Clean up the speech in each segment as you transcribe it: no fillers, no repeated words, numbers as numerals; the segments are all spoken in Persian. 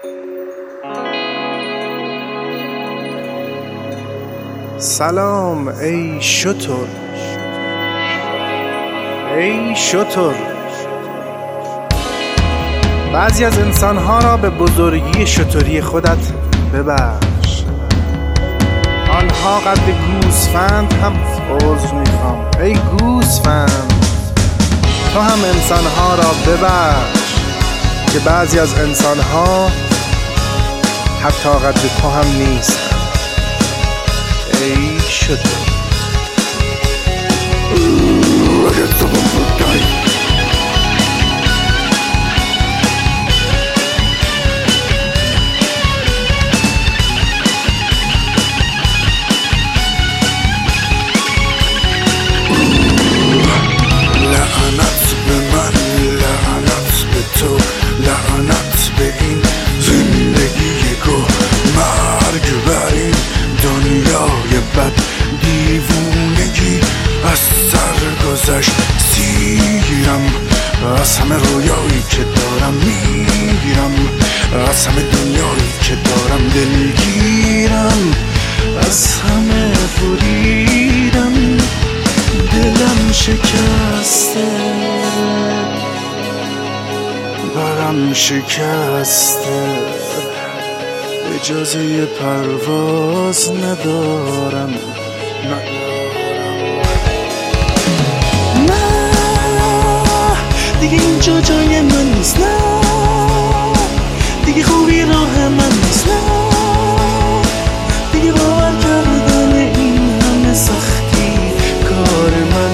سلام ای شتر، ای شتر. بعضی از انسانها را به بزرگی شتری خودت ببخش. آنها قد گوسفند هم عذر میخوام. ای گوسفند، تو هم انسانها را ببخش که بعضی از انسانها حتی قد تو هم نیست. ای شتر. لعنت به من، لعنت به تو، لعنت به این زندگی گو، مرگ بر این دنیای بد، دیوونگی از سر گذشت. سیرم از همه رویایی که دارم، میگیرم از همه دنیایی که دارم، دلگیرم از همه بریدم، دلم شکسته، برم شکسته، اجازه پرواز ندارم. نه دیگه اینجا جای من نیست، نه دیگه خوبی راه من نیست، نه دیگه باور کردن این همه سختی کار من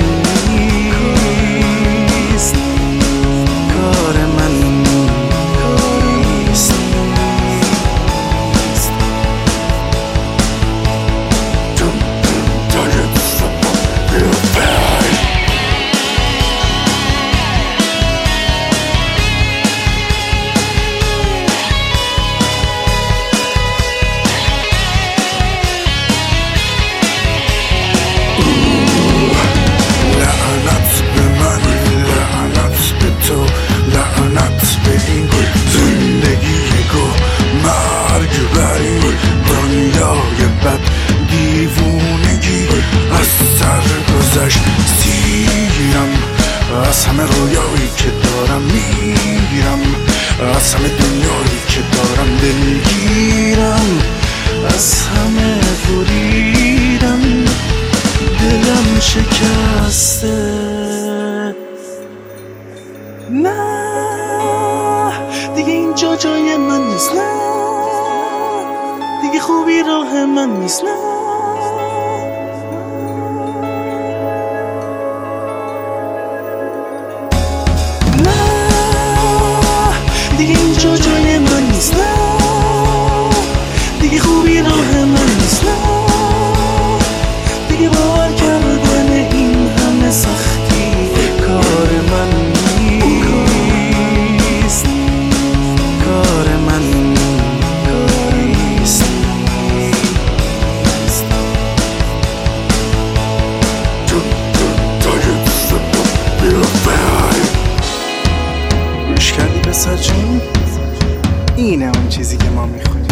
نیست، کار من نیست. دیوونگی از سر گذشت. سیرم از همه رویایی که دارم، میگیرم از همه دنیایی که دارم، دلگیرم از همه بریدم، دلم شکسته. نه دیگه اینجا جای من نیست، نه دیگه خوبی راه من نیست، نه دیگه اینجا جای من نیست، نه دیگه خوبی راه من نیست، نه دیگه باور کردن این همه سختی کار من نیست، کار من نیست. گوش کردی پسر جون؟ اینه اون چیزی که ما میخوایم.